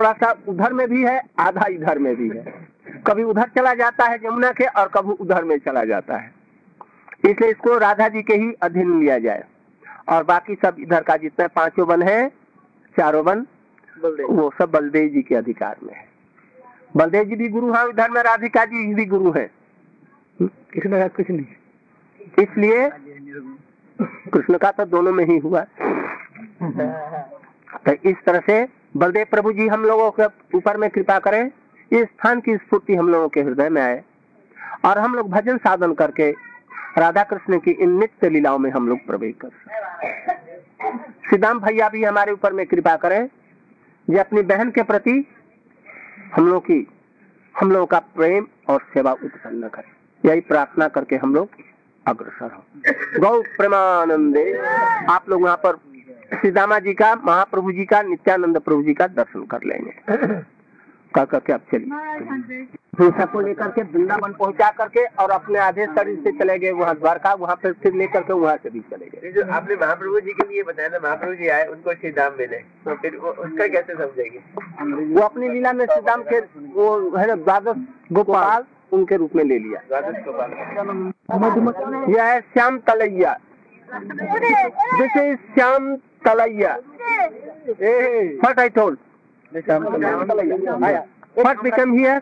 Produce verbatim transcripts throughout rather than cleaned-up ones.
थोड़ा सा उधर में भी है, आधा इधर में भी है। कभी उधर चला जाता है यमुना के और कभी उधर में चला जाता है, इसलिए इसको राधा जी के ही अधीन लिया जाए। और बाकी सब इधर का जितना पांचों वन है, चारों वन, वो सब बलदेव जी के अधिकार में है। बलदेव जी भी गुरु हैं, इधर में राधिका जी भी गुरु हैं, कृष्ण कुछ नहीं, इसलिए कृष्ण का तो दोनों में ही हुआ। तो इस तरह से बलदेव प्रभु जी हम लोगों के ऊपर में कृपा करें, इस स्थान की स्फूर्ति हम लोगों के हृदय में आए और हम लोग भजन साधन करके राधा कृष्ण की इन नित्य लीलाओं में हम लोग प्रवेश कर सकें। सिद्धाम भैया भी हमारे ऊपर में कृपा करें, जो अपनी बहन के प्रति हम लोग की हम लोगों का प्रेम और सेवा उत्पन्न करें, यही प्रार्थना करके हम लोग अग्रसर हो। गौ प्रेमानंदे। आप लोग वहाँ पर सीतामा जी का, महाप्रभु जी का, नित्यानंद प्रभु जी का दर्शन कर लेंगे। कर करके अब चलिए भूसा को लेकर के वृंदावन पहुंचा करके और अपने आधे शरीर से चले गए वहाँ द्वारका, वहाँ पर फिर लेकर के वहाँ से भी चले गए। जो आपने महाप्रभु जी के लिए बताया ना, महाप्रभु जी आए उनको श्री धाम मिले, तो फिर वो उसका कैसे समझेंगे? वो अपनी लीला में श्री धाम के वो है द्वादश गोपाल उनके रूप में ले लिया। द्वादश गोपाल यह है श्याम तलैया, जैसे श्याम तलैया। What I told? What became here?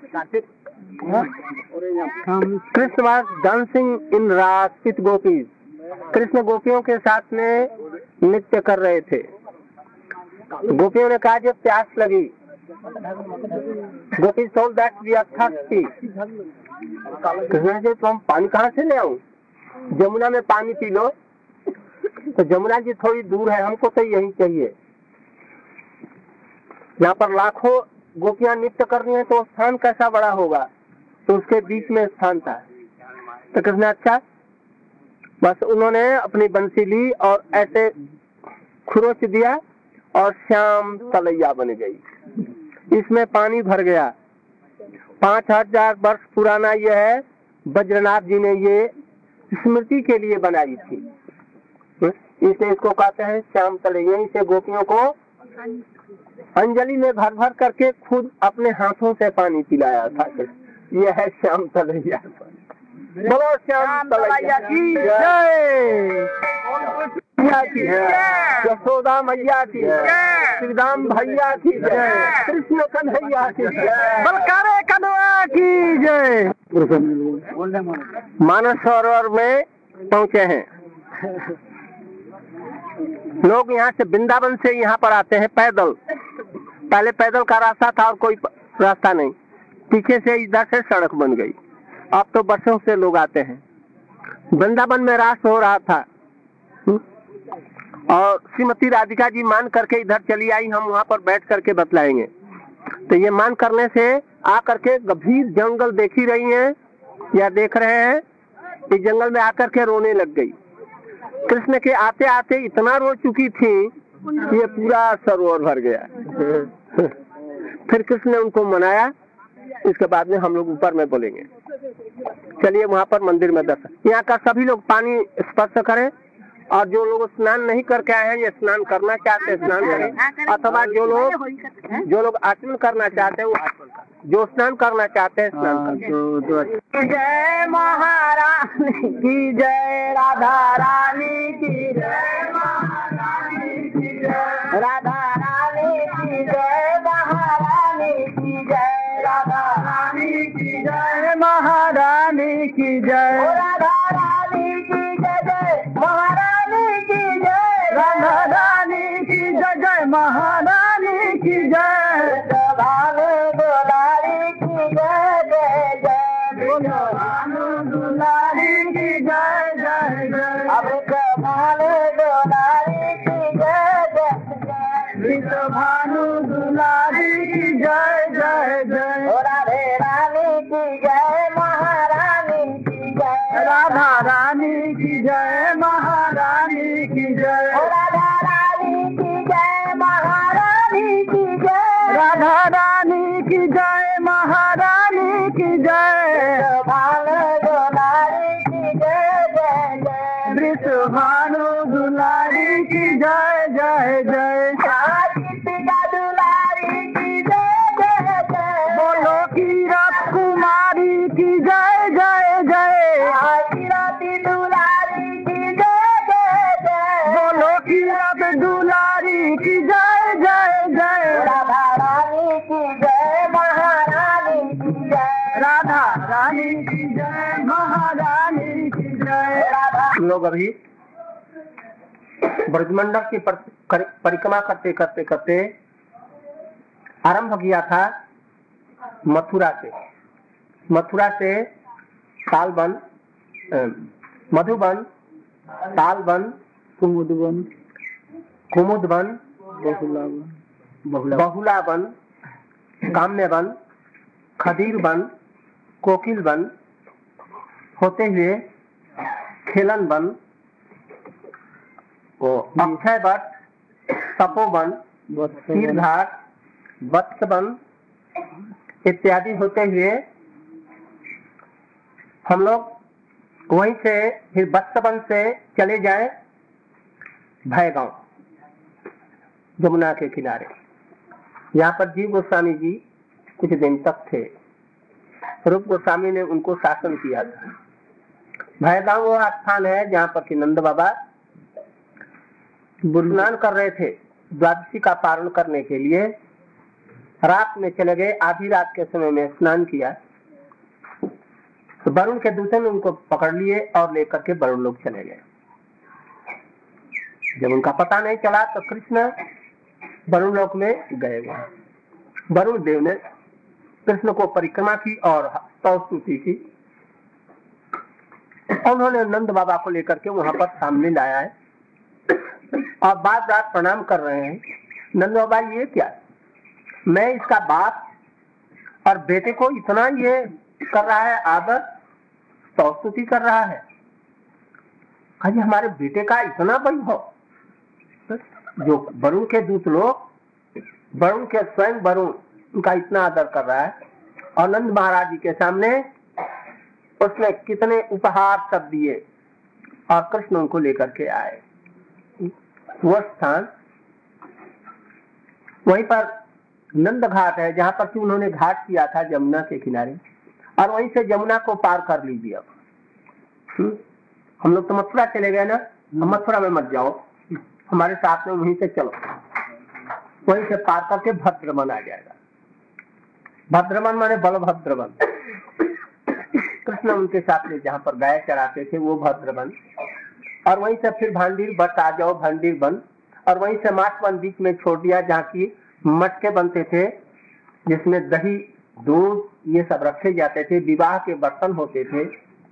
Krishna was dancing in ras with gopis. Krishna गोपियों के साथ में नृत्य कर रहे थे। गोपियों ने कहा जब प्यास लगी, गोपी told that we are thirsty. Krishna ji तुम पानी कहाँ से ले आऊं? जमुना में पानी पी लो। तो जमुना जी थोड़ी दूर है, हमको तो यही चाहिए। यहाँ पर लाखों गोपियां नृत्य कर रही हैं, तो स्थान कैसा बड़ा होगा? तो उसके बीच में स्थान था। तो कृष्ण अच्छा, बस उन्होंने अपनी बंसी ली और ऐसे खुरोच दिया और श्याम तलैया बन गई। इसमें पानी भर गया। पांच हजार वर्ष पुराना यह है, बज्रनाथ जी ने ये स्मृति के लिए बनाई थी, इसलिए इसको कहते हैं श्याम तलैया। यहीं से गोपियों को अंजलि में भर भर करके खुद अपने हाथों से पानी पिलाया था। यह है श्याम तलैया। बोलो श्याम तलैया की जय, यशोदा मैया की, श्रीराम भैया की जय, कृष्ण कन्हैया की जय, बलकारे कन्हैया की जय। मानस सरोवर में पहुँचे हैं लोग। यहाँ से वृंदावन से यहाँ पर आते हैं पैदल। पहले पैदल का रास्ता था और कोई रास्ता नहीं, पीछे से इधर से सड़क बन गई। अब तो बसों से लोग आते हैं। वृंदावन में रास हो रहा था और श्रीमती राधिका जी मान करके इधर चली आई, हम वहाँ पर बैठ करके बतलाएंगे। तो ये मान करने से आकर के गंभीर जंगल देख ही रही हैं या देख रहे हैं, इस जंगल में आकर के रोने लग गई। कृष्ण के आते आते इतना रो चुकी थी, ये पूरा सरोवर भर गया। फिर कृष्ण ने उनको मनाया। इसके बाद में हम लोग ऊपर में बोलेंगे। चलिए वहाँ पर मंदिर में दर्शन। यहाँ का सभी लोग पानी स्पर्श करें और जो लोग स्नान नहीं करके आए हैं, ये स्नान करना चाहते हैं स्नान करें, अथवा जो लोग जो लोग आचमन करना चाहते हैं वो आचमन करें, जो स्नान करना चाहते हैं स्नान करें। जय महारानी की जय, राधा रानी की जय, महारानी की जय, राधा रानी की जय, महारानी की जय, राधा रानी की जय, महारानी की जय, राधा रानी की जय, महारानी की जय, राधा रानी की जय, जय महारानी की जय, भानु दुलारी की जय जय जय, भानु दुलारी की जय जय जय, अब भानु दुलारी की जय जय जय, भानु दुलारी की जय जय जय, राधे रानी की जय, महारानी की जय, राधा रानी की जय, महारानी की जय, राधा रानी की जय, महारानी की जय, राधा रानी की जय, महारानी की जय, भानु दुलारी की जय जय जय, वृष भानु दुलारी की जय जय जय, दुलारी की जय, की अब दुलारी की जय जय जय, राधा रानी की जय, महारानी की जय, राधा रानी की जय, महारानी की जय। हम लोग अभी ब्रजमंडल की पर, परिक्रमा करते करते करते आरंभ किया था मथुरा से। मथुरा से तालबन, मधुबन, तालबन, कुमुदबन, कुमुदबन, बहुलाबन, काम्यबन, खदीरबन, कोकिलबन होते हुए खेलनबन, अक्षयवट, तपोवन, तीरघाट, वत्सवन इत्यादि होते हुए हम लोग वहीं से फिर वत्सवन से चले जाएं भयगांव, जमुना के किनारे। यहाँ पर जीव गोस्वामी जी कुछ दिन तक थे। रूप गोस्वामी ने उनको शासन किया था। भयगांव वो स्थान है जहाँ पर कि नंद बाबा स्नान कर रहे थे। द्वादशी का पारण करने के लिए रात में चले गए। आधी रात के समय में स्नान किया तो वरुण के दूतों ने उनको पकड़ लिए और लेकर के वरुण लोग चले गए। जब उनका पता नहीं चला तो कृष्ण वरुण लोक में गए। वहां वरुण देव ने कृष्ण को परिक्रमा की और स्तुति की। उन्होंने नंद बाबा को लेकर के वहां पर सामने लाया है और बात बात प्रणाम कर रहे हैं। नंद बाबा ये क्या, मैं इसका बाप और बेटे को इतना ये कर रहा है, आदर स्तुति कर रहा है। आज हमारे बेटे का इतना वैभव, जो वरुण के दूत लोग, वरुण के स्वयं वरुण उनका इतना आदर कर रहा है। और नंद महाराज जी के सामने उसने कितने उपहार सब दिए और कृष्ण उनको लेकर के आए। वह स्थान वहीं पर नंद घाट है जहां पर कि उन्होंने घाट किया था जमुना के किनारे, और वहीं से जमुना को पार कर लीजिए। अब हम लोग तो मथुरा चले गए ना, मथुरा में मत जाओ, हमारे साथ में वहीं से चलो। वहीं से पार करके भद्रवन आ जाएगा। भद्रवन माने बलभद्रवन। कृष्ण उनके साथ में जहां पर गाय चराते थे वो भद्रवन, और वहीं से फिर भांडीर बट आ जाओ, भांडीर बन, और वहीं से मासवन बीच में छोड़ दिया जहाँ की मटके बनते थे जिसमें दही दूध ये सब रखे जाते थे, विवाह के बर्तन होते थे।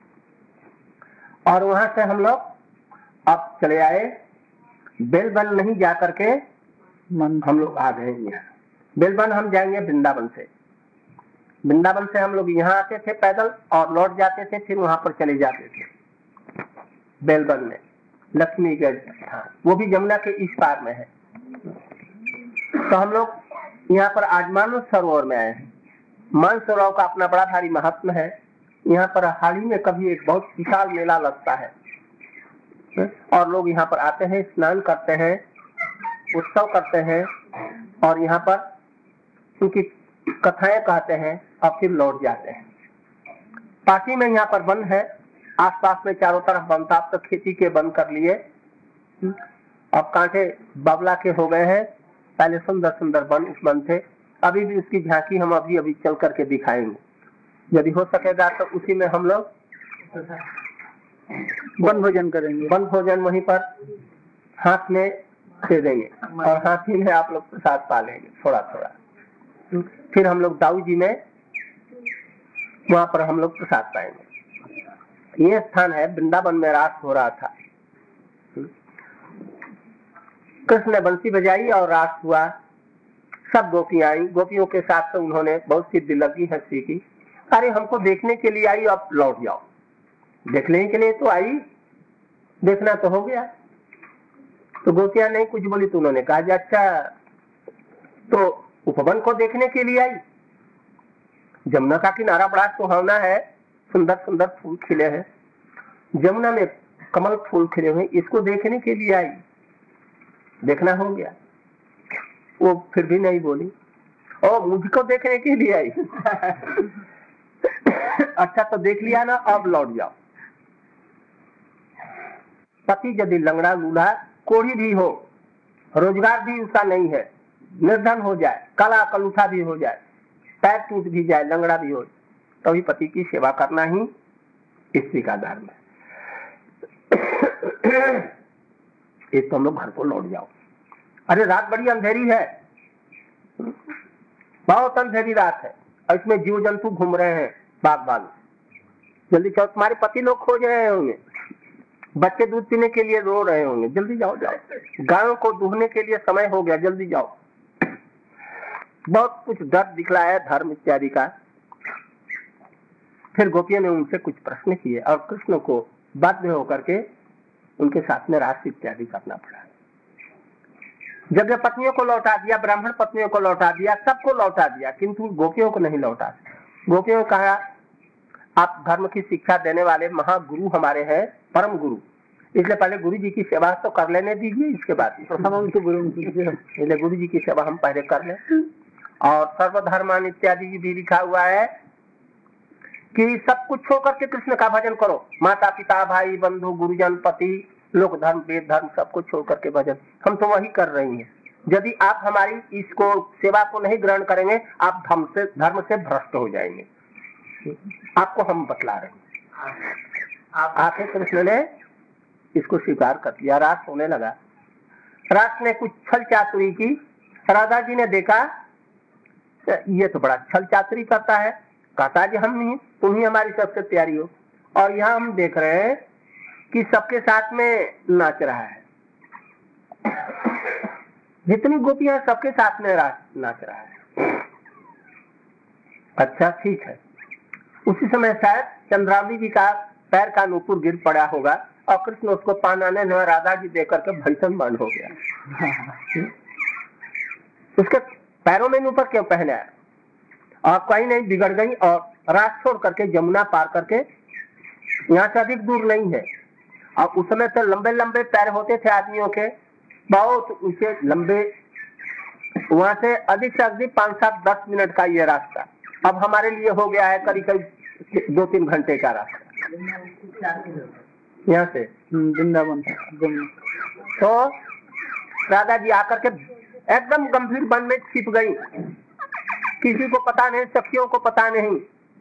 और वहां से हम लोग अब चले आए बेलबन नहीं जा करके हम लोग आ गए यहाँ। बेलबन हम जाएंगे वृंदावन से। वृंदावन से हम लोग यहाँ आते थे पैदल और लौट जाते थे, फिर वहां पर चले जाते थे बेलबन में लक्ष्मीगढ़, हाँ वो भी जमुना के इस पार में है। तो हम लोग यहाँ पर आज मानव सरोवर में आए हैं। मानव सरोवर का अपना बड़ा भारी महत्व है। यहाँ पर हाल ही में कभी एक बहुत विशाल मेला लगता है और लोग यहाँ पर आते हैं, स्नान करते हैं, उत्सव करते हैं और यहाँ पर उनकी कथाएं कहते हैं और फिर लौट जाते हैं। पासी में यहाँ पर वन है, आसपास में चारों तरफ वन था। तो खेती के बंद कर लिए, अब कांटे बाबला के हो गए हैं। पहले सुंदर सुंदर वन उपवन थे। अभी भी उसकी झांकी हम अभी अभी चल करके दिखाएंगे, यदि हो सकेगा तो उसी में हम लोग वन भोजन करेंगे। वन भोजन वहीं पर हाथ में दे देंगे और हाथी में आप लोग प्रसाद पा लेंगे थोड़ा थोड़ा। फिर हम लोग दाऊ जी में वहां पर हम लोग प्रसाद पाएंगे। ये स्थान है वृंदावन में रास हो रहा था। कृष्ण ने बंसी बजाई और रास हुआ। सब गोपियां आई, गोपियों के साथ तो उन्होंने बहुत सी दिलगी हंसी की। अरे हमको देखने के लिए आई, अब लौट जाओ। देखने के लिए तो आई, देखना तो हो गया। तो गोपियां नहीं कुछ बोली तो उन्होंने कहा अच्छा तो उपवन को देखने के लिए आई। जमुना का किनारा बड़ा सुहावना है, सुंदर सुंदर फूल खिले हैं, जमुना में कमल फूल खिले हुए, इसको देखने के लिए आई, देखना हो गया। वो फिर भी नहीं बोली, और मुझको देखने के लिए आई। अच्छा तो देख लिया ना, अब लौट जाओ। पति यदि लंगड़ा लूल्हा कोढ़ी भी हो, रोजगार भी उसका नहीं है, निर्धन हो जाए, काला कलूठा भी हो जाए, पैर टूट भी जाए, लंगड़ा भी हो, तभी पति की सेवा करना ही स्त्री का धर्म है। एक तो हम लोग घर को लौट जाओ। अरे रात बड़ी अंधेरी है, बहुत अंधेरी रात है, और इसमें जीव जंतु घूम रहे हैं बाग बाग। जल्दी जाओ, तुम्हारे पति लोग खोज रहे होंगे, बच्चे दूध पीने के लिए रो रहे होंगे, जल्दी जाओ जाओ। गायों को दूहने के लिए समय हो गया, जल्दी जाओ। बहुत कुछ डर दिखला है धर्म इत्यादि का। फिर गोपियों ने उनसे कुछ प्रश्न किए और कृष्ण को बाध्य होकर के उनके साथ में रास इत्यादि करना पड़ा। जगह पत्नियों को लौटा दिया, ब्राह्मण पत्नियों को लौटा दिया, सबको लौटा दिया, किंतु गोपियों को नहीं लौटा। गोपियों को कहा आप धर्म की शिक्षा देने वाले महागुरु हमारे हैं, परम गुरु, इसलिए पहले गुरु जी की सेवा तो कर लेने दीजिए, इसके बाद प्रथम उनके गुरु इसलिए गुरु जी की सेवा हम पहले कर लें। और सर्वधर्मान इत्यादि भी लिखा हुआ है कि सब कुछ छोड़ करके कृष्ण का भजन करो, माता पिता भाई बंधु गुरुजन पति लोक धर्म वेद धर्म सबको छोड़ करके भजन। हम तो वही कर रही हैं। यदि आप हमारी इसको सेवा को नहीं ग्रहण करेंगे, आप धर्म से धर्म से भ्रष्ट हो जाएंगे। आपको हम बतला रहे हैं। आप आके कृष्ण ने इसको स्वीकार कर लिया। रास होने लगा। रास ने कुछ छल चातुरी की। राधा जी ने देखा ये तो बड़ा छल चातुरी करता है, कहता जी हम नहीं, तुम ही हमारी सबसे प्यारी हो। और यहाँ हम देख रहे हैं कि सबके साथ में नाच रहा है, जितनी गोपियां सबके साथ में नाच रहा है। अच्छा ठीक है। उसी समय शायद चंद्रावली जी का पैर का नूपुर गिर पड़ा होगा और कृष्ण उसको पानाने में राधा जी देकर के भैसन बंद हो गया। उसके पैरों में नूपुर क्यों पहना है? और कहीं नहीं बिगड़ गई और रात छोड़ करके जमुना पार करके, यहाँ से अधिक दूर नहीं है। और उस समय तो लंबे लंबे पैर होते थे आदमियों के, बहुत ऊंचे लंबे, वहां से अधिक से अधिक पांच सात दस मिनट का ये रास्ता अब हमारे लिए हो गया है करीब करीब दो तीन घंटे का रास्ता यहाँ से वृंदावन। तो राधा जी आकर के एकदम गंभीर वन में छिप गई, किसी को पता नहीं, सखियों को पता नहीं।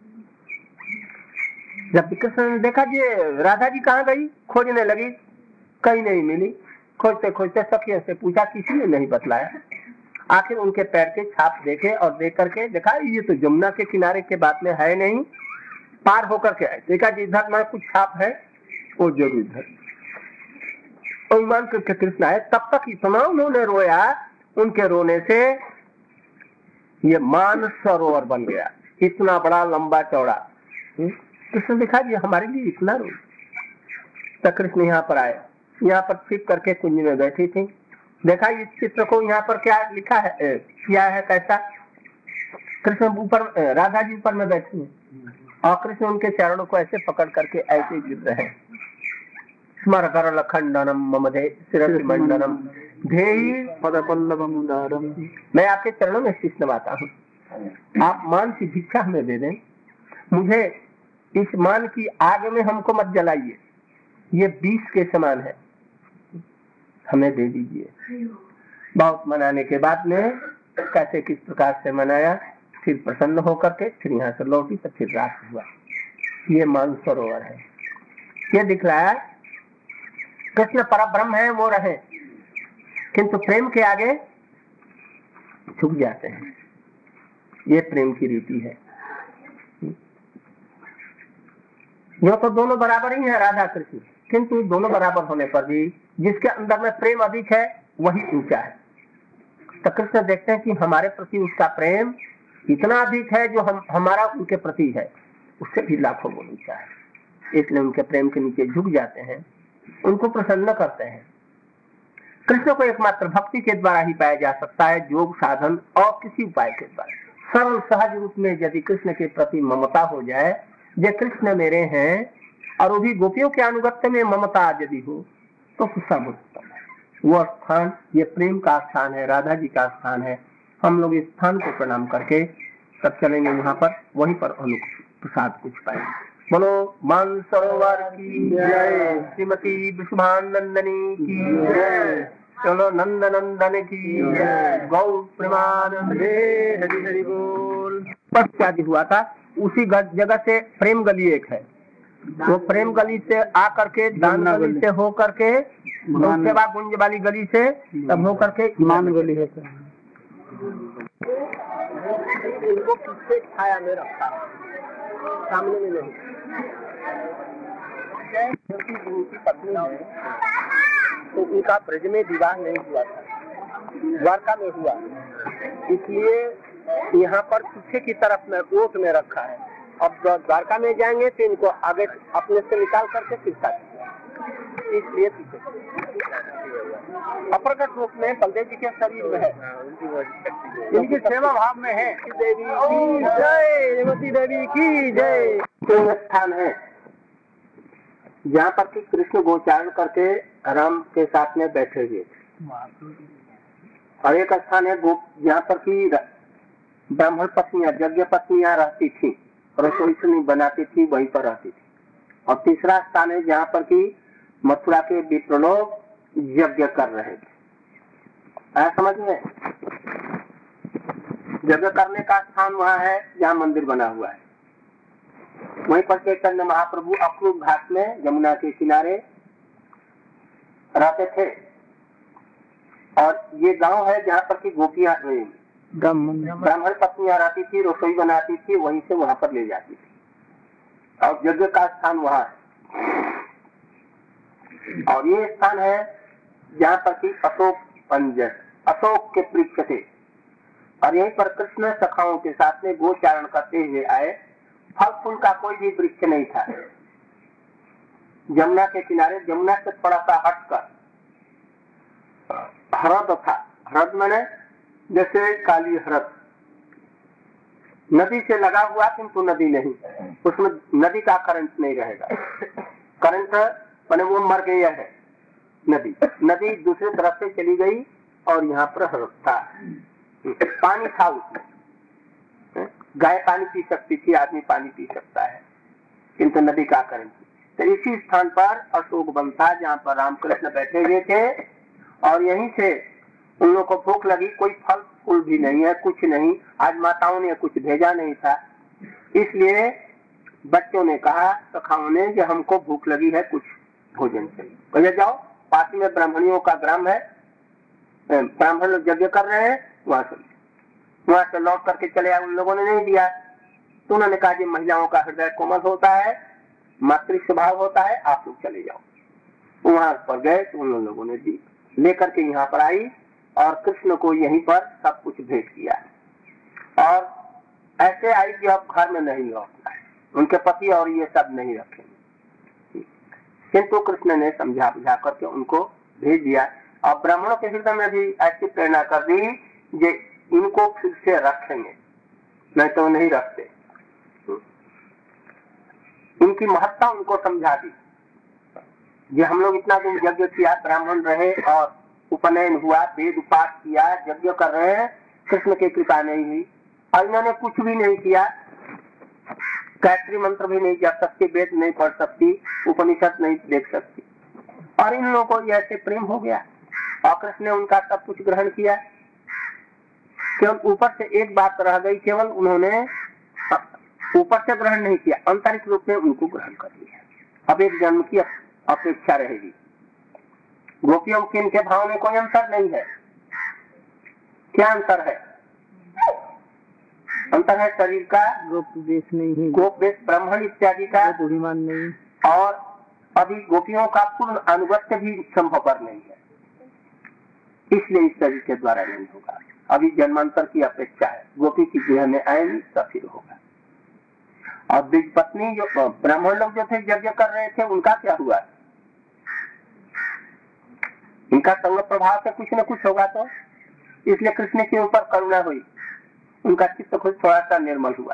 जब कृष्ण ने देखा जी राधा जी कहाँ गई, खोजने लगी, कहीं नहीं मिली। खोजते खोजते सखियों से पूछा, किसी ने नहीं बतलाया। आखिर उनके पैर के छाप देखे और देख करके देखा ये तो जमुना के किनारे के बात में है नहीं, पार होकर के आए। देखा जी इधर में कुछ छाप है, वो जरूर इधर। और ईमान करके कृष्ण आए। तब तक इतना उन्होंने रोया, उनके रोने से ये मान सरोवर बन गया, इतना बड़ा लंबा चौड़ा। कृष्ण देखा जी हमारे लिए इतना रो। तब कृष्ण यहाँ पर आए, यहाँ पर छिप करके कुंज में बैठी थी। देखा इस चित्र को यहाँ पर क्या लिखा है, क्या है, कैसा? कृष्ण ऊपर, राधा जी ऊपर में बैठी है और कृष्ण उनके चरणों को ऐसे पकड़ करके ऐसे गिर रहे हैं। स्मर कर लखंडनम मम दे शिरसिमंडनम धेहि पदपल्लवम उदारम। मैं आपके चरणों में शीश नवाता हूँ, आप मान की भिक्षा हमें दे दें। मुझे इस मान की आग में हमको मत जलाइए, ये विष के समान है, हमें दे दीजिए। बहुत मनाने के बाद में कैसे किस प्रकार से मनाया, फिर प्रसन्न होकर के फिर यहाँ से लौटी, तो फिर रात हुआ। ये मान सरोवर है। ये दिखलाया कृष्ण परब्रह्म है, वो रहे, किंतु प्रेम के आगे झुक जाते हैं। ये प्रेम की रीति है। जो तो दोनों बराबर ही है राधा कृष्ण, किंतु दोनों बराबर होने पर भी जिसके अंदर में प्रेम अधिक है वही ऊंचा है। तो कृष्ण देखते हैं कि हमारे प्रति उसका प्रेम इतना अधिक है जो हम हमारा उनके प्रति है, उससे भी लाखों गुण ऊंचा है। इसलिए उनके प्रेम के नीचे झुक जाते हैं, उनको प्रसन्न करते हैं। कृष्ण को एकमात्र भक्ति के द्वारा ही पाया जा सकता है, योग साधन और किसी उपाय के द्वारा। सरल सहज रूप में यदि कृष्ण के प्रति ममता हो जाए, जो कृष्ण मेरे हैं, और वो भी गोपियों के अनुगत्य में ममता यदि हो, तो सब उत्तम है। वो स्थान ये प्रेम का स्थान है, राधा जी का स्थान है। हम लोग इस स्थान को प्रणाम करके तब चलेंगे वहां पर, वहीं पर अनुप्रसाद कुछ पाएंगे। बोलो मानसरोवर की जय, श्रीमती विश्वानंदनी की जय, चलो नंद नंदन की जय, गौ प्रेमानंदे हरि हरि बोल। पद शादी हुआ था उसी जगह से प्रेम गली एक है, वो प्रेम गली से आकर के दान गली से हो करके सेवा गुंज वाली गली से तब हो करके मान गली है। इनको पीछे छाया में रखा, सामने में नहीं। जिनकी पत्नी है तो उनका ब्रज में विवाह नहीं हुआ था, द्वारका में हुआ, इसलिए यहाँ पर पीछे की तरफ में ओट में रखा है। अब द्वारका में जाएंगे तो इनको आगे अपने से निकाल करके फिरता है, इसलिए पीछे अप्रकट रूप में बलदेव जी के शरीर में है, इनकी सेवा भाव में है। देवी की जय, रेवती देवी की जय। कोई स्थान है जहाँ पर कि कृष्ण गोचारण करके राम के साथ में बैठे हुए थे, और एक स्थान है गो जहाँ पर कि ब्राह्मण पत्नियां यज्ञ पत्नियां रहती थी, रसोई नहीं बनाती थी, वहीं पर रहती थी। और तीसरा स्थान है जहाँ पर कि मथुरा के विप्र लोग यज्ञ कर रहे थे। आया समझ में? यज्ञ करने का स्थान वहाँ है जहाँ मंदिर बना हुआ है। वहीं पर चैतन्य महाप्रभु अक्रूर घाट में यमुना के किनारे रहते थे, और ये गांव है जहाँ पर की गोपियां ब्राह्मण पत्नियां रहती थी, रसोई बनाती थी, वहीं से वहां पर ले जाती थी, और यज्ञ का स्थान वहाँ है। और ये स्थान है जहाँ पर की अशोक पंजर, अशोक के वृक्ष थे, और यहीं पर कृष्ण सखाओं के साथ में गोचारण करते हुए आए। फल फूल का कोई भी वृक्ष नहीं था। यमुना के किनारे, यमुना से थोड़ा सा हटकर हरद था। हरद मैंने जैसे काली हरद, नदी से लगा हुआ किंतु नदी नहीं, उसमें नदी का करंट नहीं रहेगा। करंट मैंने वो मर गया है, नदी नदी दूसरी तरफ से चली गई, और यहाँ पर हरद था, पानी था उसमें। गाय पानी पी सकती थी, आदमी पानी पी सकता है, किंतु नदी का करंट। तो इसी स्थान पर अशोक वन था जहाँ पर रामकृष्ण बैठे हुए थे, और यहीं से उन लोगों को भूख लगी। कोई फल फूल भी नहीं है, कुछ नहीं, आज माताओं ने कुछ भेजा नहीं था, इसलिए बच्चों ने कहा, सखाओं ने, कि हमको भूख लगी है, कुछ भोजन चाहिए। भैया जाओ, पास में ब्राह्मणियों का ग्राम है, ब्राह्मण लोग यज्ञ कर रहे हैं, वहां से वहां से लौट करके चले आए। उन लोगों ने नहीं दिया, तो उन्होंने कहा कि महिलाओं का हृदय कोमल होता है, मातृ स्वभाव होता है, आप लोग चले जाओ। वहां पर गए तो उन लोगों ने दी, लेकर के यहाँ पर आई, और कृष्ण को यहीं पर सब कुछ भेंट किया। और ऐसे आई कि अब घर में नहीं लौटना है, उनके पति और ये सब नहीं रखेंगे, किंतु कृष्ण ने समझा बुझा करके उनको भेज दिया। और ब्राह्मणों के हृदय में भी ऐसी प्रेरणा कर दी कि इनको फिर से रखेंगे, नहीं तो नहीं रखते। इनकी महत्ता उनको समझा दी। ये हम लोग इतना दिन यज्ञ किया, ब्राह्मण रहे, और उपनयन हुआ, वेद पाठ किया, यज्ञ कर रहे हैं, कृष्ण की कृपा नहीं हुई, और इन्होंने कुछ भी नहीं किया, गायत्री मंत्र भी नहीं जप सकती, वेद नहीं पढ़ सकती, उपनिषद नहीं देख सकती, और इन लोगों को ऐसे प्रेम हो गया, और कृष्ण ने उनका सब कुछ ग्रहण किया। केवल ऊपर से एक बात रह गई, केवल उन्होंने ऊपर से ग्रहण नहीं किया, आंतरिक रूप में उनको ग्रहण कर लिया। अब एक जन्म की अपेक्षा रहेगी। गोपियों के इनके भाव में कोई अंतर नहीं है। क्या अंतर है? अंतर है शरीर का, गोप वेश नहीं है, गोप वेश ब्राह्मण इत्यादि का अभिमान नहीं, और अभी गोपियों का पूर्ण अनुगत्य भी संभव पर नहीं है, इसलिए इस शरीर के द्वारा नहीं होगा। अभी जन्मांतर की अपेक्षा है, गोपी की गृह में आएंगी तब फिर होगा। और द्विज पत्नी जो ब्राह्मण लोग जो थे यज्ञ कर रहे थे, उनका क्या हुआ? इनका संग प्रभाव से कुछ न कुछ होगा, तो इसलिए कृष्ण के ऊपर करुणा हुई, उनका चित्त खुद थोड़ा सा निर्मल हुआ।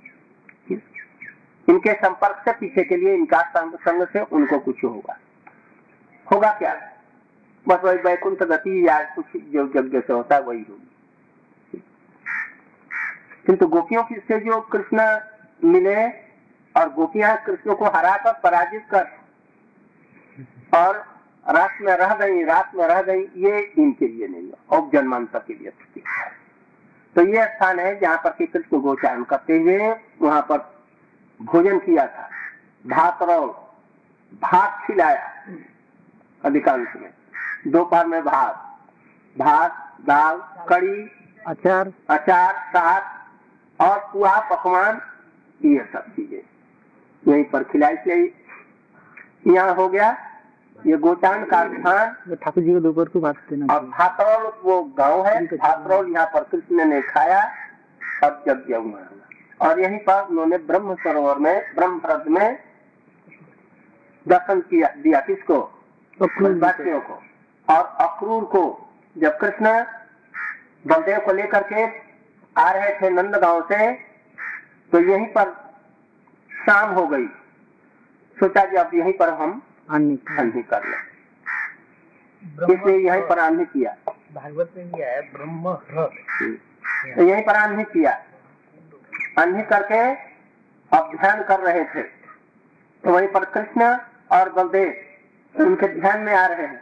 इनके संपर्क से पीछे के लिए इनका संग संग से उनको कुछ होगा। होगा क्या? बस वही वैकुंठ गति या कुछ जो यज्ञ से होता है वही होगी। किंतु गोपियों से जो कृष्ण मिले और गोपियां कृष्ण को हराकर पराजित कर और रात में रह गई रात में रह गई, ये इनके लिए नहीं है, और जन्मांतर के लिए थी। तो ये स्थान है जहाँ पर कि कृष्ण गोचारण करते हुए वहां पर भोजन किया था। भात और भात खिलाया अधिकांश में, दोपहर में भात भात दाल कड़ी अचार अचार साग और पुआ पकवान, ये सब चीजें यहीं पर खिलाई खिलाई। यहाँ हो गया ये गोचारण का स्थान। ठाकुर जी को दोपहर को बात देना। और भातरौल वो गांव है, भातरौल यहाँ पर कृष्ण ने खाया और यज्ञ हुआ। और यहीं पर उन्होंने ब्रह्म सरोवर में ब्रह्मरथ में दर्शन किया दिया किसको, वासियों को। और अक्रूर को जब कृष्ण बलदेव को लेकर के आ रहे थे नंदगांव से, तो यहीं पर शाम हो गई। सोचा कि अब यहीं पर हम आंधी कर लें, इसलिए यहीं पर आंधी किया। भागवत में भी आया ब्रह्म तो यहीं पर आंधी किया। आंधी करके अब ध्यान कर रहे थे, तो वहीं पर कृष्ण और बलदेव उनके ध्यान में आ रहे हैं।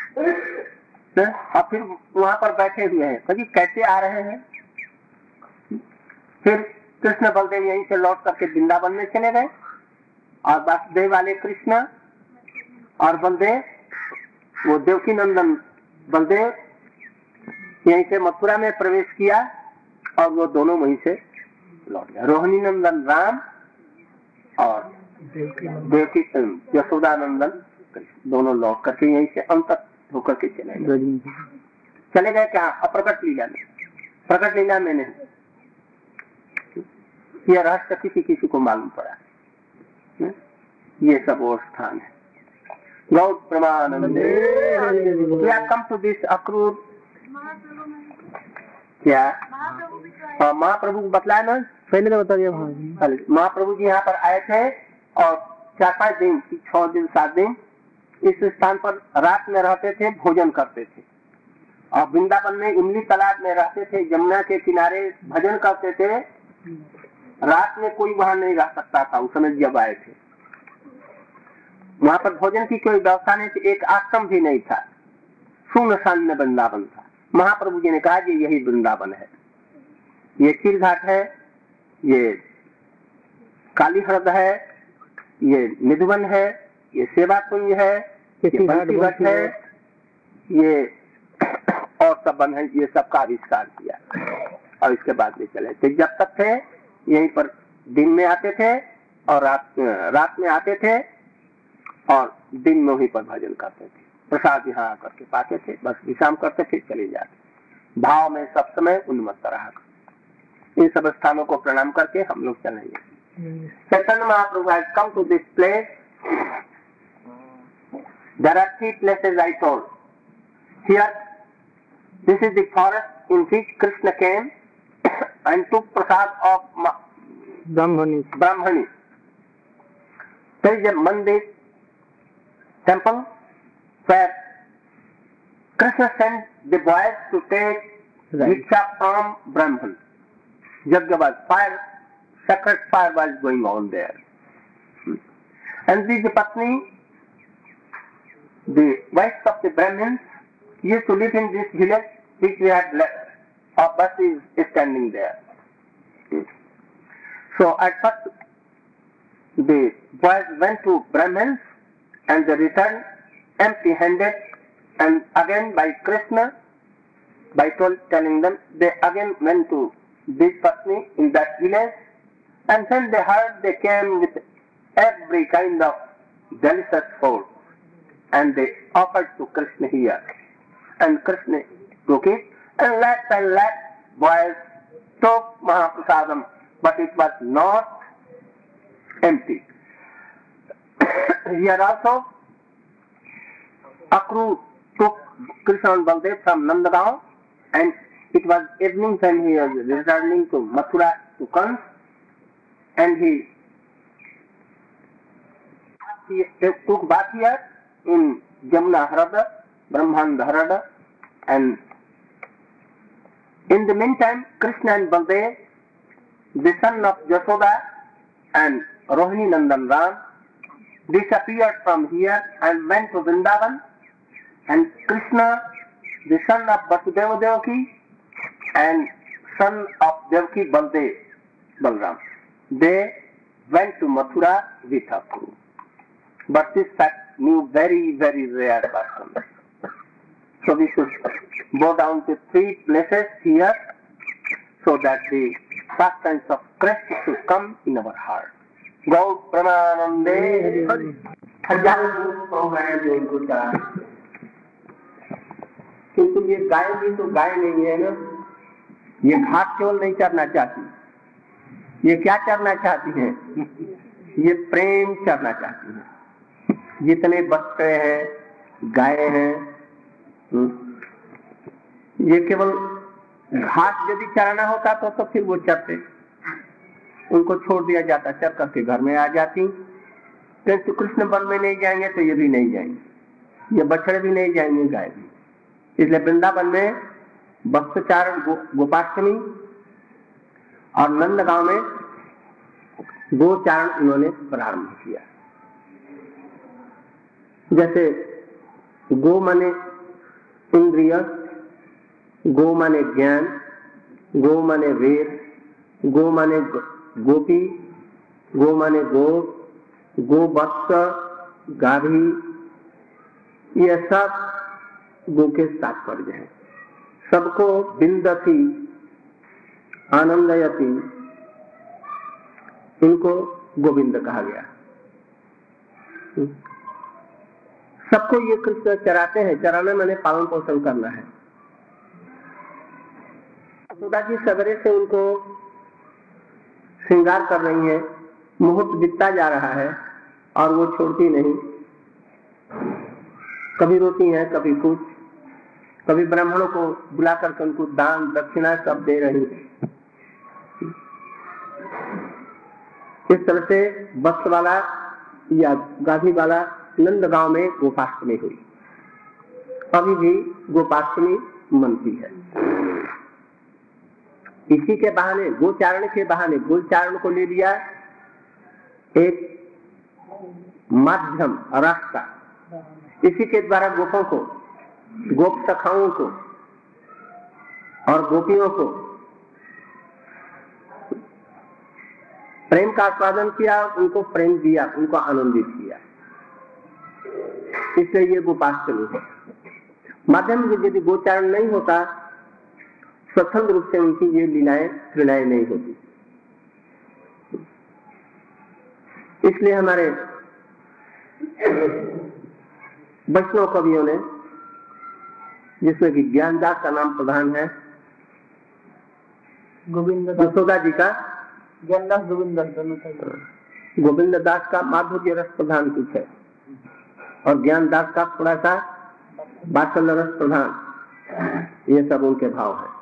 और फिर वहां पर बैठे हुए हैं, कभी कैसे आ रहे हैं। फिर कृष्ण बलदेव यहीं से लौट करके वृंदावन में चले गए, और वासुदेव वाले कृष्ण और बलदेव, वो देवकी नंदन बलदेव यहीं से मथुरा में प्रवेश किया, और वो दोनों वहीं से लौट गए। रोहिणी नंदन राम और देवकी यशोदा नंदन कृष्ण दोनों लौट करके यहीं से अंतर होकर के चले गए। चले गए क्या, अप्रकट लीला में। प्रकट लीला में नहीं, यह रहस्य किसी किसी को मालूम पड़ा। ये सब वो स्थान है। गौड़ प्रमानंदे कम टू दिस अक्रूर, क्या महाप्रभु को बतलाया ना, पहले तो बता दिया। महाप्रभु जी यहाँ पर आए थे और चार पांच दिन छह दिन सात दिन इस स्थान पर रात में रहते थे, भोजन करते थे। और वृंदावन में इमली तालाब में रहते थे, यमुना के किनारे भजन करते थे। रात में कोई वहां नहीं रह सकता था उस समय जब आए थे। वहां पर भोजन की कोई व्यवस्था नहीं थी, एक आश्रम भी नहीं था, सुनसान वृंदावन था। महाप्रभु जी ने कहा कि यही वृंदावन है, ये खीर घाट है, ये काली हृद है, ये निधुवन है, ये सेवा कुंज है, ये बंसी घाट है, ये और सब बन है। ये सबका आविष्कार किया और इसके बाद में चले थे। जब तक थे यहीं पर दिन में आते थे और रात रात में आते थे और दिन में वहीं पर भजन करते थे। प्रसाद यहाँ आकर के पाते थे, बस विश्राम करते फिर चले जाते। भाव में सब समय उन्मत्त रहा। इन सब स्थानों को प्रणाम करके हम लोग चलेंगे। Chaitanya Mahaprabhu has come to this place. There are three places I told. Here, this is the forest in which Krishna came and took prasad of Brahmani. Brahmani. There is a mandir, temple, where Krishna sent the boys to take Diksha from Brahman. Yajna was fire, sacred fire was going on there. And this Patni, the wife of the Brahmins, used to live in this village which we had left. Our bus is standing there. So at first the boys went to Brahmins and they returned empty-handed, and again by Krishna, by told, telling them, they again went to this Patni in that village, and when they heard, they came with every kind of delicious food and they offered to Krishna here, and Krishna took it and let and let boys took Mahaprasadam, but it was not empty. Here also Akrur took Krishna and Baldev from Nandagaon, and it was evening when he was returning to Mathura to Kans, and he, he took bath here in Jamuna Harada, Brahmanda Harada, and in the meantime Krishna and Baldev, the son of Yashoda and Rohini Nandan Ram disappeared from here and went to Vrindavan, and Krishna, the son of Vasudeva Devaki and son of Devaki Baldev, Balram, they went to Mathura with Thakur. But this fact knew very, very rare person. So we should go down to three places here so that the pastimes of Krishna should come in our heart. Gaur Pramanande हजार रूप हो गए जो उनको चढ़ा, किंतु ये गाय भी तो गाय नहीं है ना, ये घास केवल नहीं चरना चाहती, ये क्या चरना चाहती है? ये प्रेम चरना चाहती है। जितने बच्चे हैं, गाय हैं, ये केवल घास यदि चराना होता तो तो फिर वो चरते, उनको छोड़ दिया जाता, चर करके घर में आ जाती। किंतु कृष्ण वन में नहीं जाएंगे तो ये भी नहीं जाएंगे, ये बछड़े भी नहीं जाएंगे, गाय भी। इसलिए वृंदावन में वत्सचारण गो, गोपाष्टमी और नंदगांव में गोचारण इन्होंने प्रारंभ किया। जैसे गो माने इंद्रिय, गो माने ज्ञान, गो माने वेद, गो माने गोपी, गो माने गो, गोवत्स, गाभी, ये सब गो के तात्पर्य है। सबको बिंदती, आनंदयती, इनको गोविंद कहा गया। सबको ये कृष्ण चराते हैं, चराना मैंने पालन पोषण करना है। यशोदा जी सवेरे से उनको श्रृंगार कर रही है, मुहूर्त बीतता जा रहा है और वो छोड़ती नहीं, कभी रोती हैं, कभी कुछ, कभी ब्राह्मणों को बुला करके उनको दान दक्षिणा सब दे रही है। इस तरह से वत्स वाला या गाधी वाला नंदगांव में गोपाष्टमी हुई, अभी भी गोपाष्टमी मनती है। इसी के बहाने, गोचारण के बहाने, गोचारण को ले लिया एक माध्यम, रास्ता। इसी के द्वारा गोपों को, गोप सखाओं को और गोपियों को प्रेम का आस्वादन किया, उनको प्रेम दिया, उनको आनंदित किया। इसलिए ये गोपाष्टमी है। माध्यम यदि गोचारण नहीं होता, स्वतंत्र रूप से उनकी ये लीलाएं क्रीड़ाएं नहीं होती। इसलिए हमारे वैष्णव कवियों ने, जिसमें कि ज्ञानदास का नाम प्रधान है, गोविंद यशोदा जी का ज्ञानदास गोविंद गोविंद दास का माधुर्य रस प्रधान कुछ है, और ज्ञानदास का थोड़ा सा वात्सल्य रस प्रधान, ये सब उनके भाव है।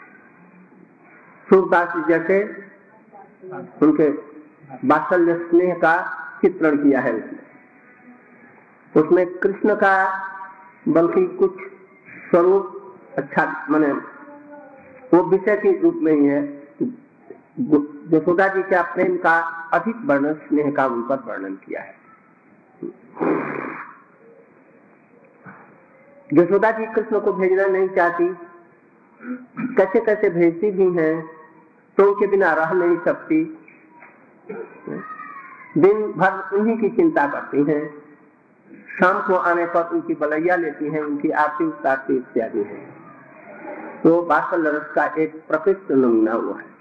सूरदास जी जैसे उनके वात्सल्य स्नेह का चित्रण किया है उसने, उसमें कृष्ण का बल्कि कुछ स्वरूप अच्छा, माने वो विषय के रूप में ही है। यशोदा जी का प्रेम का अधिक वर्णन, स्नेह का उन पर वर्णन किया है। यशोदा जी कृष्ण को भेजना नहीं चाहती, कैसे कैसे भेजती भी हैं, तो उनके बिना रह नहीं सकती, दिन भर उन्हीं की चिंता करती हैं, शाम को आने पर उनकी बलैया लेती हैं, उनकी आरती उतारती इत्यादि है। तो वात्सल्य रस का एक प्रकृष्ट नमूना हुआ है।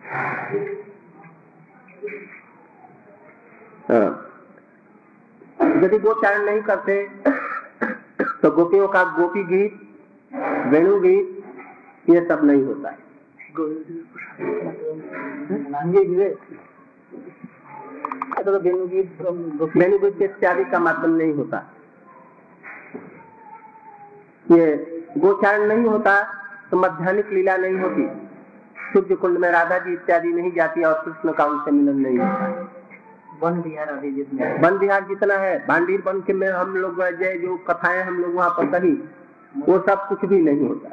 यदि गोचारण नहीं करते तो गोपियों का गोपी गीत, वेणु गीत, ये सब नहीं होता है। तो वेणु गीत, वेणु गीत इत्यादि का मतलब नहीं होता। ये गोचारण नहीं होता तो मध्याह्निक लीला नहीं होती, सूर्य कुंड में राधा जी इत्यादि नहीं जाती और कृष्ण का उनसे मिलन नहीं होता। वन विहार अभी जितना वन विहार जितना है, भांडीर वन के में हम लोग जय जो कथाएं हम लोग वहाँ पर कही, वो सब कुछ भी नहीं होता।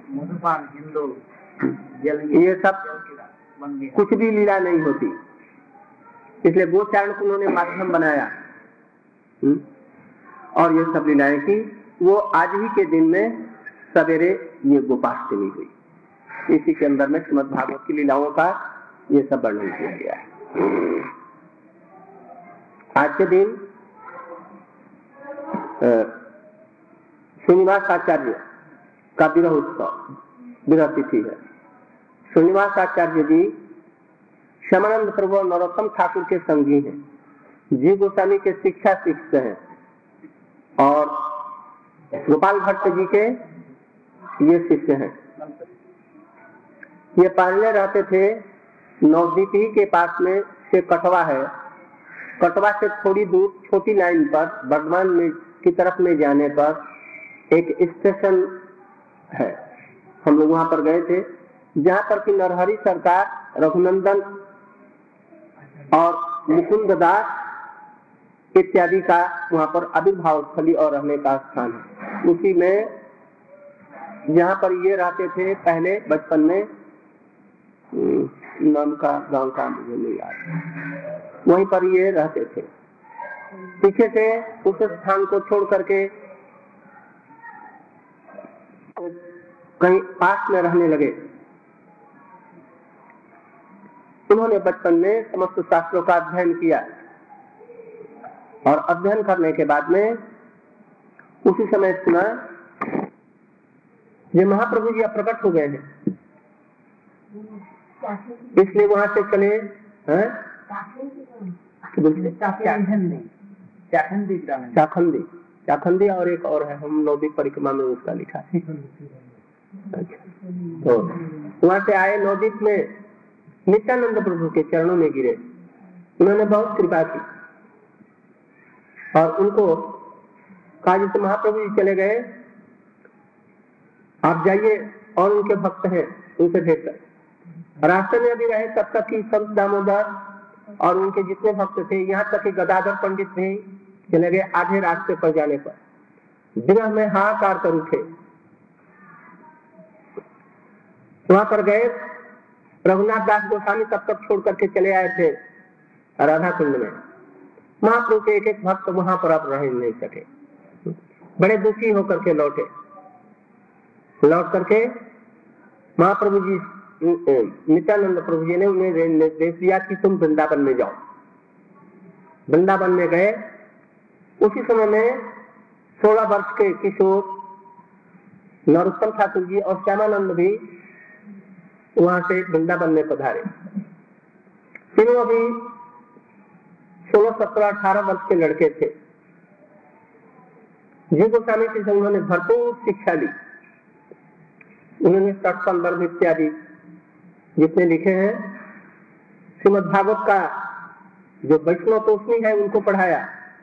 ये सब कुछ भी लीला नहीं होती। इसलिए गोचारण को उन्होंने माध्यम बनाया। हुँ? और ये सब लीलाएं की वो आज ही के दिन में सवेरे ये गोपाष्टमी हुई। इसी के अंदर में श्रीमद् भागवत की लीलाओं का ये सब वर्णन किया गया है। आज के दिन श्रीनिवास आचार्य का विरह उत्सव विरह तिथि है। श्रीनिवास आचार्य जी श्यामानंद प्रभु और नरोत्तम ठाकुर के संगी हैं, जी गोस्वामी के शिक्षा शिक्षक हैं और गोपाल भट्ट जी के ये शिष्य हैं। ये पहले रहते थे नवद्वीपी के पास में से कटवा है, कटवा से थोड़ी दूर छोटी लाइन पर बर्धमान में की तरफ में जाने पर एक स्टेशन है। हम लोग वहां पर गए थे जहां पर कि नरहरि सरकार, रघुनंदन और मुकुंद दास इत्यादि का वहां पर आविर्भाव स्थली और रहने का स्थान है। उसी में जहां पर ये रहते थे पहले बचपन में, नाम का गांव का मुझे नहीं याद, वहीं पर ये रहते थे। पीछे से उस स्थान को छोड़ करके कहीं पास में रहने लगे। उन्होंने बचपन में समस्त शास्त्रों का अध्ययन किया और अध्ययन करने के बाद में उसी समय सुना ये महाप्रभु जी अब प्रकट हो गए हैं, इसलिए वहां से चले हैं चाखंदी चाखंदी और एक और है, हम नवद्वीप परिक्रमा में उसका लिखा है। अच्छा, तो वहां से आए नवद्वीप में नित्यानंद प्रभु के चरणों में गिरे। उन्होंने बहुत कृपा की और उनको कहा जैसे महाप्रभु जी चले गए, आप जाइए और उनके भक्त हैं उनसे भेंट कर। रास्ते में अभी रहे तब तक कि संत दामोदर और उनके जितने भक्त थे, यहाँ तक कि गदाधर पंडित भी चले गए। आधे रास्ते पर जाने पर विरह में हाहाकार कर उठे। वहां पर गए, रघुनाथ दास गोस्वामी तब तक छोड़ करके चले आए थे राधा कुंड में। महाप्रभु के एक एक भक्त वहां पर अब रह नहीं सके, बड़े दुखी होकर के लौटे। लौट करके महाप्रभु जी नित्यानंद प्रभु जी ने उन्हें निर्देश दिया कि तुम वृंदावन में जाओ। वृंदावन में गए। उसी समय में सोलह वर्ष के किशोर नरोत्तम ठाकुर जी और श्यामानंद भी वहां से वृंदावन में पधारे। तीनों अभी सोलह सत्रह अठारह वर्ष के लड़के थे। जी गोस्वामी से उन्होंने भरपूर शिक्षा ली। उन्होंने सठ संदर्भ इत्यादि जितने लिखे हैं, श्रीमद् भागवत का जो वैष्णव तोषणी है उनको पढ़ाया,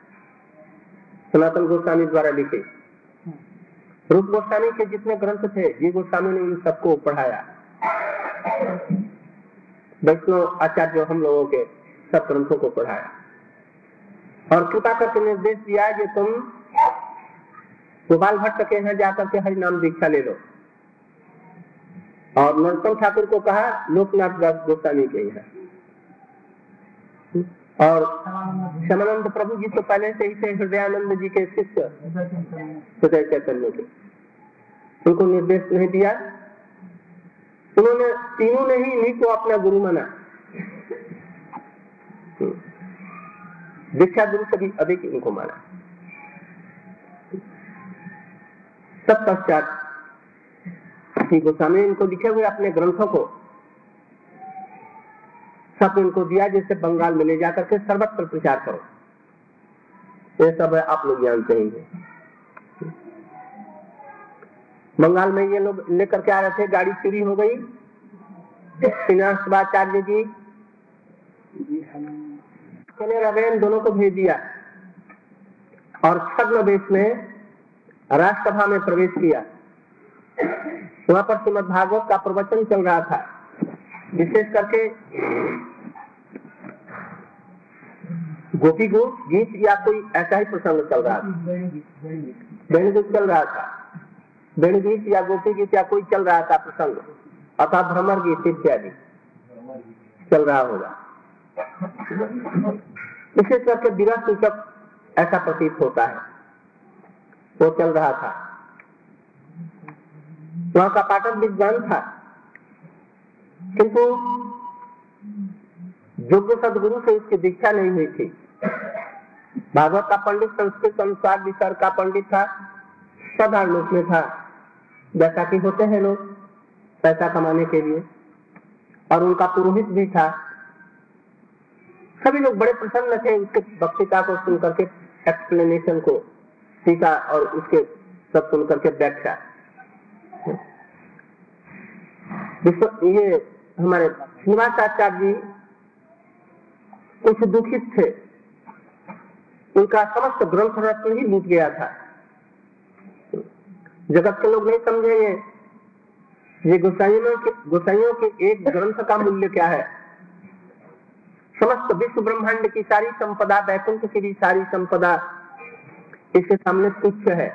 सनातन गोस्वामी द्वारा लिखे। रूप गोस्वामी के जितने ग्रंथ थे जी गोस्वामी ने उन सबको पढ़ाया। वैष्णव आचार्य हम लोगों के सब ग्रंथों को पढ़ाया और कृपा करके निर्देश दिया कि तुम गोपाल भट्ट के यहाँ जाकर के हरि नाम दीक्षा ले लो। और नरोत्तम ठाकुर को कहा लोकनाथ दास गोस्वामी के यहाँ। और श्यामानंद प्रभु जी तो पहले से ही थे हृदयानंद जी के शिष्य हृदय चैतन्य के, उनको निर्देश नहीं दिया। उन्होंने तीनों ने ही इन्हीं को अपना गुरु माना। दीक्षा गुरु से भी अधिक इनको माना। तत्पश्चात गोस्वामी इनको लिखे हुए अपने ग्रंथों को सब इनको दिया, जैसे बंगाल में ले जाकर के सर्वत्र प्रचार करो। ये सब आप लोग जानते हैं। बंगाल में ये लोग लेकर के आ रहे थे, गाड़ी चोरी हो गई। श्रीनिवासाचार्य जी चले रहे, इन दोनों को भेज दिया और छद्म वेश में राजसभा में प्रवेश किया। वहां पर श्रीमद् भागवत का प्रवचन चल रहा था। विशेष करके गोपी गो गीत या कोई ऐसा ही प्रसंग चल रहा था, वेणुगीत चल रहा था, वेणुगीत या गोपी गीत या कोई चल रहा था प्रसंग, अथवा भ्रमर गीत इत्यादि चल रहा होगा। विशेष करके विरह सूचक ऐसा प्रतीत होता है। वो चल रहा था, वहां का पाठक विद्वान था, किंतु योग्य सदगुरु से उसकी दीक्षा नहीं हुई थी। भागवत का पंडित संस्कृत अनुसार विसर्ग का पंडित था, साधारण रूप में था, जैसा कि होते हैं लोग पैसा कमाने के लिए, और उनका पुरोहित भी था। सभी लोग बड़े प्रसन्न थे उसके वक्तृता को सुन करके, एक्सप्लेनेशन को, टीका और उसके सब सुन करके व्याख्या। ये हमारे श्रीनिवासाचार्य जी कुछ दुखित थे, उनका समस्त ग्रंथ रत्न ही लूट गया था। जगत के लोग नहीं समझेंगे ये गोसाइयों के गोसाइयों के एक ग्रंथ का मूल्य क्या है। समस्त विश्व ब्रह्मांड की सारी संपदा, वैकुंठ की भी सारी संपदा इसके सामने तुच्छ है।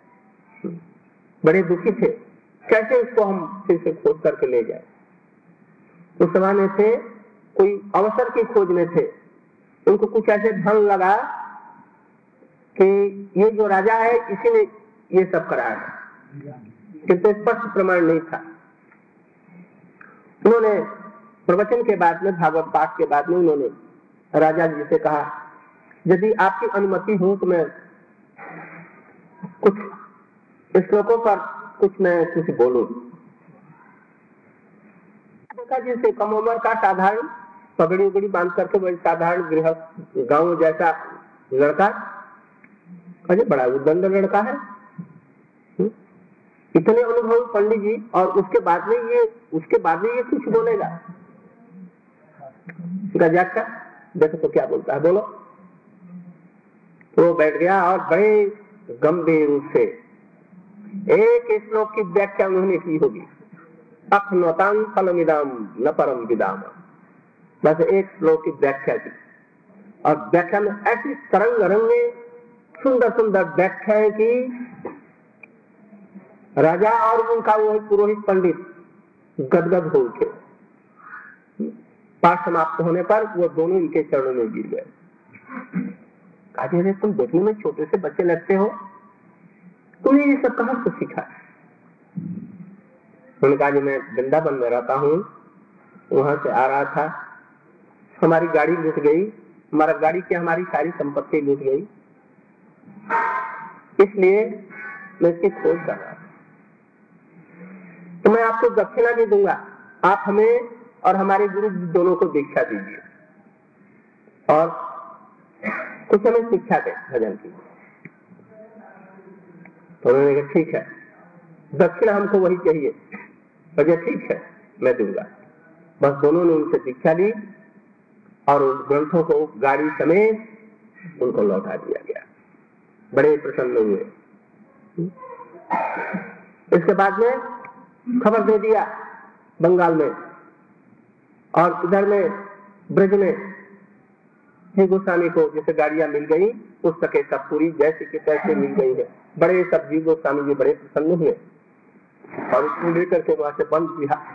बड़े दुखी थे, कैसे इसको हम फिर से खोज करके ले जाए। उस समय में थे, कोई अवसर की खोज में थे, उनको कुछ ऐसे ढंग लगा कि ये जो राजा है इसी ने ये सब कराया है, किंतु स्पष्ट प्रमाण नहीं था। उन्होंने प्रवचन के बाद में, भागवत पाठ के बाद में उन्होंने राजा जी से कहा, यदि आपकी अनुमति हो तो मैं कुछ श्लोकों पर कुछ मैं कुछ बोलूं। देखा जिनसे कम उम्र का साधारण पगड़ी उगड़ी बांध करके बड़ी साधारण गृहस्थ गांव जैसा लड़का, अरे बड़ा उद्दंड लड़का है, इतने अनुभवी पंडित जी, और उसके बाद में ये उसके बाद में ये कुछ बोलेगा। गजाक का देखो तो क्या बोलता है, बोलो। वो बैठ गया और बड़े गंभीर रूप से एक श्लोक की व्याख्या उन्होंने की होगी, अखनोतां फलमिदाम न परम विदाम। बस एक श्लोक की व्याख्या की, और व्याख्या में ऐसी तरंग रंगे सुंदर सुंदर व्याख्याएं की, राजा और उनका वो पुरोहित पंडित गदगद हो उठे। पाठ समाप्त होने पर वो दोनों इनके चरणों में गिर गए। कहा, तुम देखने में छोटे से बच्चे लगते हो, तुमने ये सब कहां से सीखा? उन्होंने कहा, मैं वृंदावन में रहता हूँ, वहां से आ रहा था, हमारी गाड़ी लूट गई, हमारा गाड़ी की हमारी सारी संपत्ति लूट गई, इसलिए मैं इसकी खोज कर रहा हूं। तो मैं आपको दक्षिणा भी दूंगा, आप हमें और हमारे गुरु दोनों को दीक्षा दीजिए और कुछ हमें शिक्षा दे भजन की। तो उन्होंने कहा, ठीक है, दक्षिणा हमको वही चाहिए। तो ठीक है, मैं दूंगा। बस दोनों ने उनसे दीक्षा ली और उस ग्रंथों को गाड़ी समेत उनको लौटा दिया गया। बड़े प्रसन्न हुए। इसके बाद में खबर दे दिया बंगाल में, और इधर में ब्रज में हे गोस्वामी को जैसे गाड़ियां मिल गई, पुस्तकें सब पूरी जैसे के तैसे मिल गई है। बड़े सब जी गोस्वामी जी बड़े प्रसन्न हुए और इसको लेकर के वहां से बंद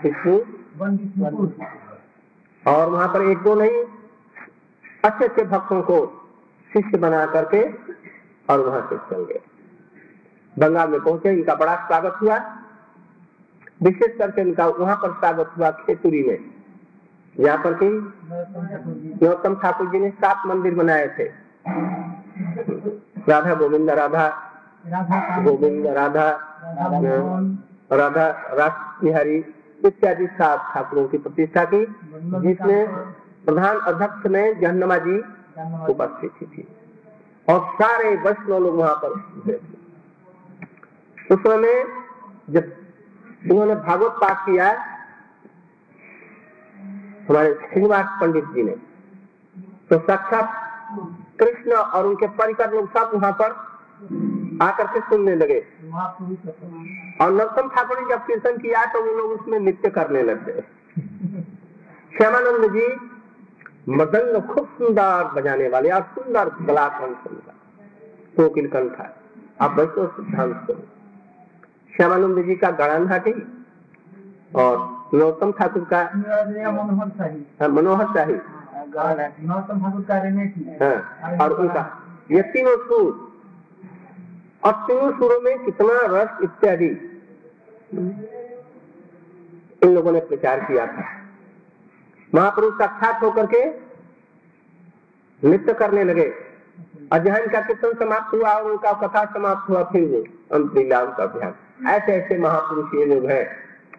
और वहां पर एक दो नहीं अच्छे अच्छे भक्तों को शिष्य बना करके और वहां से चल गए। बंगाल में पहुंचे, इनका बड़ा स्वागत हुआ। विशेष करके इनका वहां पर स्वागत हुआ खेतुरी में, यहाँ पर की गौतम ठाकुर जी ने सात मंदिर बनाए थे। राधा गोविंद राधा गोविंद राधा राधा रास बिहारी इत्यादि सात ठाकुरों की प्रतिष्ठा की, जिसमें प्रधान अध्यक्ष में जहन्नमा जी उपस्थित थी और सारे वैष्णव लोग वहां पर थे। उस समय जब इन्होंने भागवत पाठ किया हमारे श्रीनिवास पंडित जी ने, तो साक्षात कृष्ण और उनके परिकर लोग सब वहां पर आकर के सुनने लगे। और नरोत्तम ठाकुर ने जब कीर्तन किया तो वो लोग उसमें नृत्य करने लगे। श्यामानंद जी मृदंग खूब सुंदर बजाने वाले और सुंदर गला कंठ कोकिल कंठ था। आप वैसे सिद्धांत सुनो, श्यामानंद जी का गणाघाटी और नरोत्तम ठाकुर का मनोहर शाही नौतम ठाकुर का रेमेट है। हाँ, और उनका ये तीनों सुर, और तीनों सुरों में कितना रस इत्यादि इन लोगों ने प्रचार किया था। महाप्रभु साक्षात होकर के नृत्य करने लगे, और जहां इनका कीर्तन समाप्त हुआ और उनका कथा समाप्त हुआ, फिर वो अंत लीला उनका अभियान। ऐसे ऐसे महापुरुष ये लोग हैं।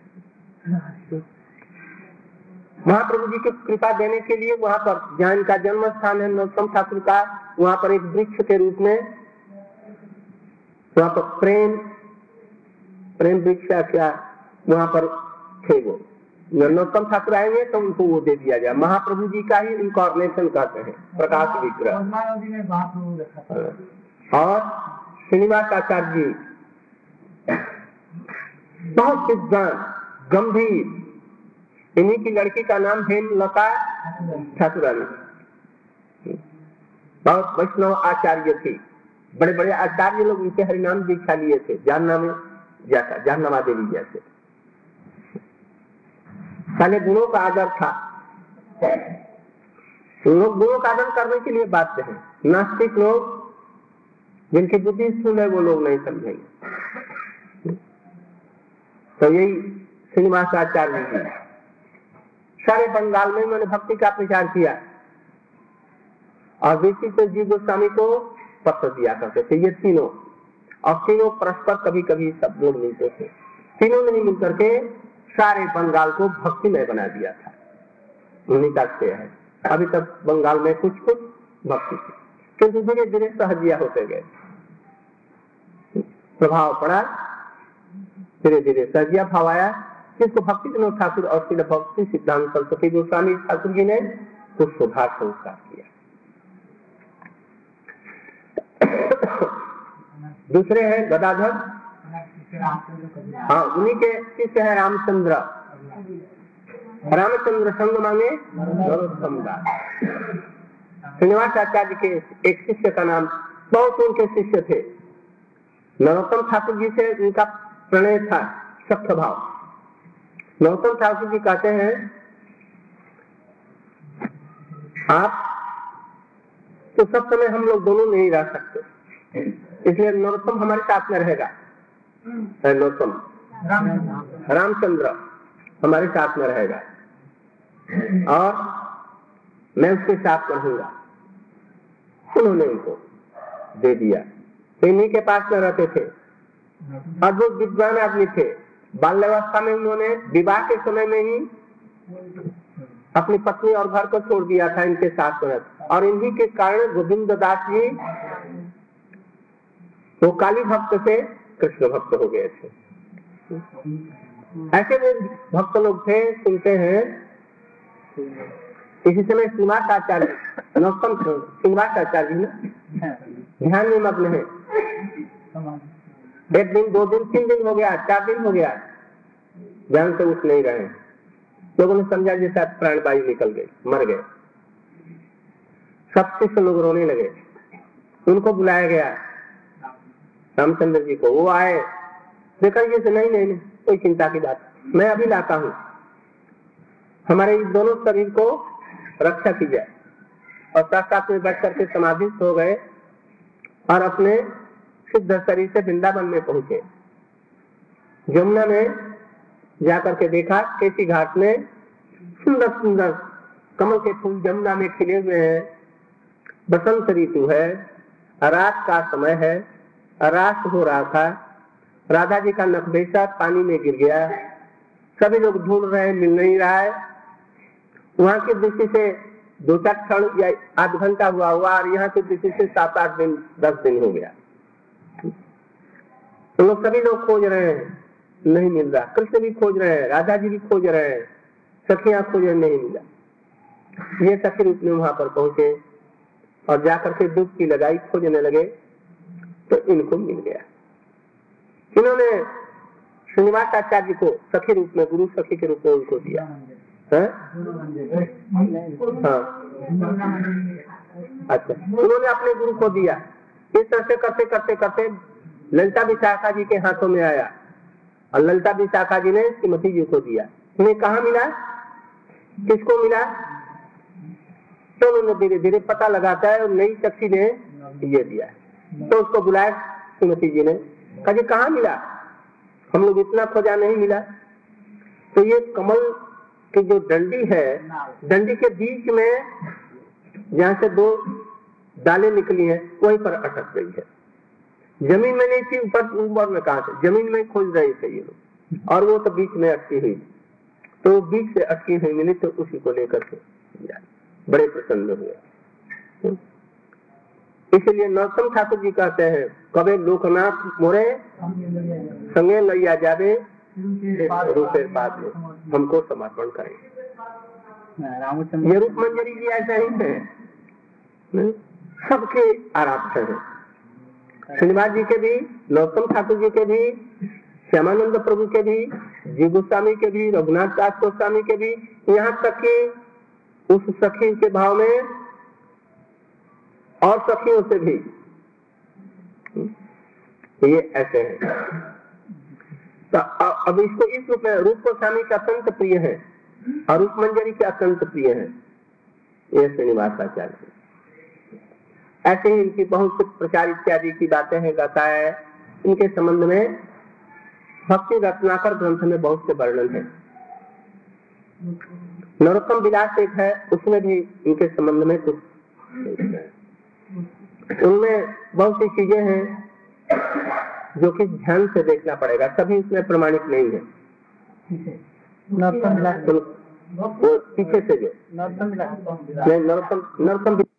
महाप्रभु जी की कृपा देने के लिए वहां पर जहां इनका जन्म स्थान है नरोत्तम ठाकुर का, वहां पर एक वृक्ष के रूप में वहां पर प्रेम प्रेम वृक्ष क्या वहां पर थे। वो नरोत्तम ठाकुर आएंगे तो उनको वो दे दिया जाए। महाप्रभु जी का ही इनकॉर्नेशन कहते हैं, प्रकाश विग्रह। और श्रीनिवास आचार्य जी बहुत विद्वान गंभीर, इन्हीं की लड़की का नाम हेमलता ठाकुरानी, बहुत वैष्णव आचार्य थी। बड़े बड़े आचार्य लोग उनके हरिनाम दीक्षा लिए थे, जानना में जाता जाननामा देवी जैसे। पहले गुणों का आदर था, लोग गुणों का आदर करने के लिए बाध्य हैं। नास्तिक लोग जिनकी बुद्धि स्थूल है वो लोग नहीं समझेंगे। तो यही श्रीनिवास आचार्य जी सारे बंगाल में उन्होंने भक्ति का प्रचार किया, और विशिष्ट जी गोस्वामी को पत्र दिया करते थे। ये तीनों, और तीनों परस्पर कभी कभी सब लोग मिलते थे। तीनों ने मिलकर के सारे बंगाल को भक्तिमय बना दिया था। उन्हीं का श्रेय है। अभी तक बंगाल में कुछ कुछ भक्ति थी, किंतु धीरे धीरे सहजिया होते गए, प्रभाव पड़ा, धीरे धीरे सहजिया भाव आया, जिसको भक्ति विनोद ठाकुर और श्री भक्ति सिद्धांत सरस्वती गोस्वामी ठाकुर जी ने कुछ सुधार संस्कार किया। दूसरे हैं गदाधर, हाँ उन्हीं के शिष्य है रामचंद्र। रामचंद्र संग मांगे नरोत्तम दास। श्रीनिवास आचार्य के एक शिष्य का नाम, बहुत उनके शिष्य थे। नरोत्तम ठाकुर जी से उनका प्रणय था, सख्त भाव। नरोत्तम ठाकुर जी कहते हैं आप तो सब समय हम लोग दोनों नहीं रह सकते, इसलिए नरोत्तम हमारे साथ में रहेगा। नरोत्तम रामचंद्र हमारे साथ में रहेगा और मैं उसके साथ रहूंगा। उन्होंने उनको दे दिया। इन्हीं के पास में रहते थे, अद्भुत विद्वान आदमी थे। बाल्यावस्था में उन्होंने विवाह के समय में ही अपनी पत्नी और घर को छोड़ दिया था इनके साथ में, और इन्हीं के कारण गोविंद दास जी वो काली भक्त से कृष्ण भक्त हो गए थे। ऐसे भी भक्त लोग थे। सुनते हैं इसी समय श्रीनिवास आचार्य नरोत्तम श्रीनिवास आचार्य ना ध्यान में मग्न है। एक दिन, दो दिन, तीन दिन हो गया, चार दिन हो गया, ध्यान से उठ नहीं रहे। लोगों ने समझा जैसे प्राणवायु निकल गई, मर गए। सब शिष्य लोग रोने लगे। उनको बुलाया गया रामचंद्र जी को। वो आए, देखा जैसे नहीं नहीं नहीं कोई चिंता की बात, मैं अभी लाता हूँ, हमारे इस दोनों शरीर को रक्षा की जाए। और साथ साथ में बैठ करके समाधिस्थ हो गए और अपने सिद्ध शरीर से वृंदावन में पहुंचे। यमुना में जाकर के देखा केसी घाट में सुंदर सुंदर कमल के फूल यमुना में खिले हुए हैं। बसंत ऋतु है, रात का समय है, रात हो रहा था। राधा जी का नखबेसा पानी में गिर गया। सभी लोग ढूंढ रहे हैं, मिल नहीं रहा है। वहां की दृष्टि से दो चार क्षण या आध घंटा हुआ हुआ और यहाँ की दृष्टि से सात आठ दिन दस दिन हो गया। तो लोग सभी लोग खोज रहे हैं, नहीं मिल रहा। कृष्ण भी खोज रहे हैं, राधा जी भी खोज रहे हैं, सखियां खोज रहे, नहीं मिला। ये सखी रूप में वहां पर पहुंचे और जाकर के दूध की लगाई, खोजने लगे तो इनको मिल गया। इन्होंने श्रीनिवास आचार्य को सखी रूप में, गुरु सखी के रूप में उनको दिया है? हाँ अच्छा, उन्होंने अपने गुरु को दिया। इस तरह से करते करते करते ललिता विशाखा जी के हाथों में आया और ललिता विशाखा जी ने श्रीमती जी को दिया। उन्हें कहा मिला, किसको मिला? तो उन्होंने धीरे धीरे पता लगाता है और नई शक्ति ने ये दिया है। तो उसको बुलाया श्रीमती जी ने, कहा जी कहाँ मिला, हम लोग इतना खोजा नहीं मिला। तो ये कमल की जो डंडी है, डंडी के बीच में जहाँ से दो डालें निकली हैं वहीं पर अटक गई है। जमीन में नहीं थी, ऊपर ऊपर में कहा से जमीन में खोज रहे थे ये लोग, और वो तो बीच में अटकी हुई। तो बीच से अटकी हुई मिली तो उसी को लेकर के बड़े प्रसन्न हुए। इसलिए नरोत्तम ठाकुर जी कहते हैं, कबे लोकनाथ मोरे संगे लैया जावे रूपे पाद में हमको समर्पण करें। ये रूप मंजरी जी ऐसा ही है, सबके आराध्य हैं। श्रीनिवास जी के भी, नरोत्तम ठाकुर जी के भी, श्यामानंद प्रभु के भी, जी गोस्वामी के भी, रघुनाथ दास गोस्वामी के भी, यहाँ तक कि उस सखी के भाव में और सखियों से भी ये ऐसे हैं। तो अब इसको इस रूप में रूप गोस्वामी का अत्यंत प्रिय है और रूप मंजरी के अत्यंत प्रिय है ये श्रीनिवासाचार्य। ऐसे ही इनकी बहुत कुछ प्रचार इत्यादि की बातें हैं, गाता है। इनके संबंध में भक्ति रत्नाकर ग्रंथ में बहुत से वर्णन है। नरोत्तम विलास एक है, उसमें भी इनके संबंध में कुछ, उनमें बहुत सी चीजें हैं जो कि ध्यान से देखना पड़ेगा, सभी इसमें प्रमाणित नहीं है। नरोत्तम वो पीछे से जो नरोत्तम नरोत्तम